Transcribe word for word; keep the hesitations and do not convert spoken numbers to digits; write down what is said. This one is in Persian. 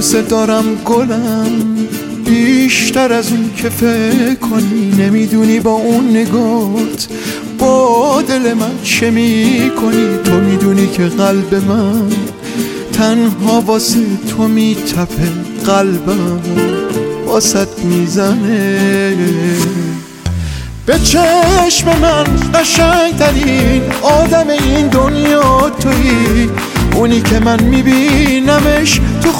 دوست دارم گلم، بیشتر از اون که فکر کنی. نمیدونی با اون نگات با دل من چه میکنی. تو میدونی که قلب من تنها واسه تو میتپه، قلبم واسط میزنه. به چشم من قشنگترین آدم این دنیا تویی، اونی که من میبینمش تو